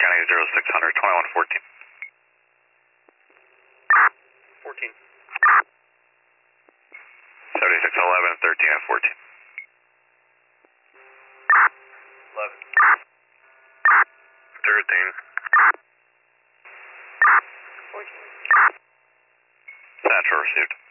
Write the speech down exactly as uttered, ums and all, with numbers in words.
County zero six hundred, twenty-one fourteen. fourteen. seventy-six eleven, thirteen and fourteen. eleven. thirteen. fourteen. Central received.